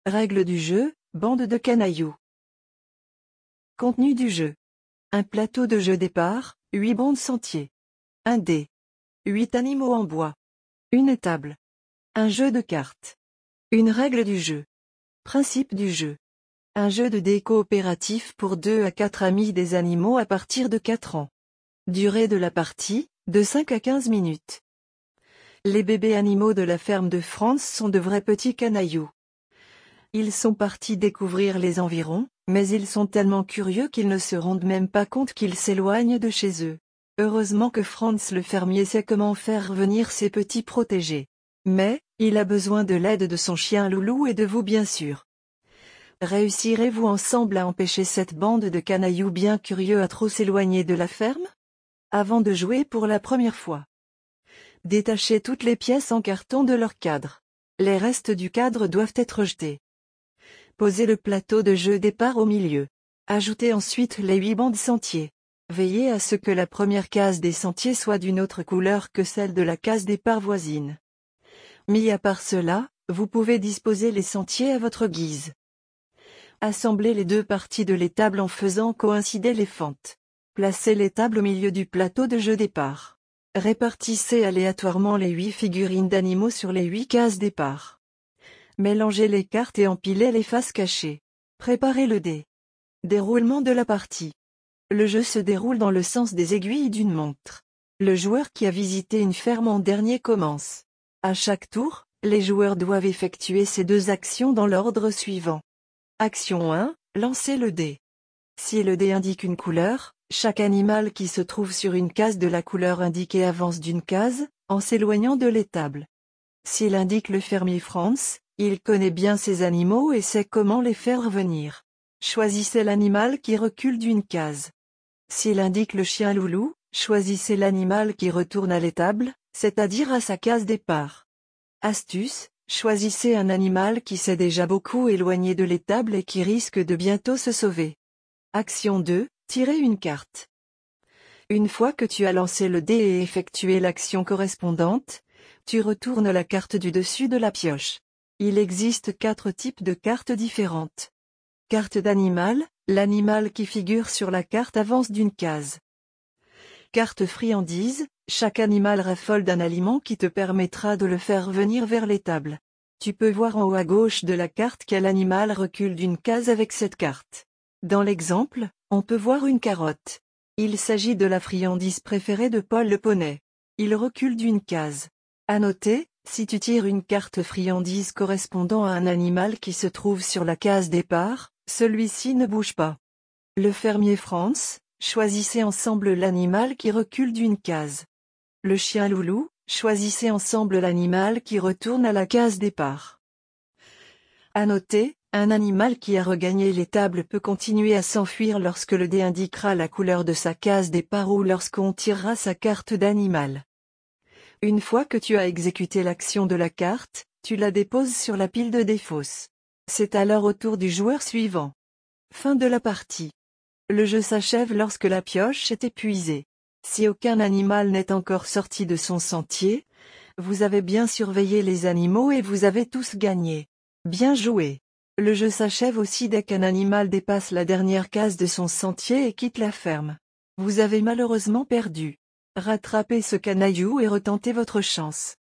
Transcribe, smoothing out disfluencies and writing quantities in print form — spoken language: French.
Règles du jeu, bande de canailloux. Contenu du jeu. Un plateau de jeu départ, 8 bandes sentiers. Un dé. 8 animaux en bois. Une étable. Un jeu de cartes. Une règle du jeu. Principe du jeu. Un jeu de dés coopératif pour 2 à 4 amis des animaux à partir de 4 ans. Durée de la partie, de 5 à 15 minutes. Les bébés animaux de la ferme de France sont de vrais petits canailloux. Ils sont partis découvrir les environs, mais ils sont tellement curieux qu'ils ne se rendent même pas compte qu'ils s'éloignent de chez eux. Heureusement que Franz le fermier sait comment faire revenir ses petits protégés. Mais, il a besoin de l'aide de son chien Loulou et de vous bien sûr. Réussirez-vous ensemble à empêcher cette bande de canailloux bien curieux à trop s'éloigner de la ferme? Avant de jouer pour la première fois, détachez toutes les pièces en carton de leur cadre. Les restes du cadre doivent être jetés. Posez le plateau de jeu départ au milieu. Ajoutez ensuite les 8 bandes sentiers. Veillez à ce que la première case des sentiers soit d'une autre couleur que celle de la case départ voisine. Mis à part cela, vous pouvez disposer les sentiers à votre guise. Assemblez les deux parties de l'étable en faisant coïncider les fentes. Placez l'étable au milieu du plateau de jeu départ. Répartissez aléatoirement les 8 figurines d'animaux sur les 8 cases départ. Mélangez les cartes et empilez les faces cachées. Préparez le dé. Déroulement de la partie. Le jeu se déroule dans le sens des aiguilles d'une montre. Le joueur qui a visité une ferme en dernier commence. À chaque tour, les joueurs doivent effectuer ces deux actions dans l'ordre suivant. Action 1, lancez le dé. Si le dé indique une couleur, chaque animal qui se trouve sur une case de la couleur indiquée avance d'une case, en s'éloignant de l'étable. S'il indique le fermier Franz, il connaît bien ses animaux et sait comment les faire revenir. Choisissez l'animal qui recule d'une case. S'il indique le chien Loulou, choisissez l'animal qui retourne à l'étable, c'est-à-dire à sa case départ. Astuce, choisissez un animal qui s'est déjà beaucoup éloigné de l'étable et qui risque de bientôt se sauver. Action 2, tirez une carte. Une fois que tu as lancé le dé et effectué l'action correspondante, tu retournes la carte du dessus de la pioche. Il existe 4 types de cartes différentes. Carte d'animal, l'animal qui figure sur la carte avance d'une case. Carte friandise, chaque animal raffole d'un aliment qui te permettra de le faire venir vers l'étable. Tu peux voir en haut à gauche de la carte quel animal recule d'une case avec cette carte. Dans l'exemple, on peut voir une carotte. Il s'agit de la friandise préférée de Paul le poney. Il recule d'une case. À noter, si tu tires une carte friandise correspondant à un animal qui se trouve sur la case départ, celui-ci ne bouge pas. Le fermier Franz, choisissez ensemble l'animal qui recule d'une case. Le chien Loulou, choisissez ensemble l'animal qui retourne à la case départ. À noter, un animal qui a regagné l'étable peut continuer à s'enfuir lorsque le dé indiquera la couleur de sa case départ ou lorsqu'on tirera sa carte d'animal. Une fois que tu as exécuté l'action de la carte, tu la déposes sur la pile de défausse. C'est alors au tour du joueur suivant. Fin de la partie. Le jeu s'achève lorsque la pioche est épuisée. Si aucun animal n'est encore sorti de son sentier, vous avez bien surveillé les animaux et vous avez tous gagné. Bien joué. Le jeu s'achève aussi dès qu'un animal dépasse la dernière case de son sentier et quitte la ferme. Vous avez malheureusement perdu. Rattrapez ce canaillou et retentez votre chance.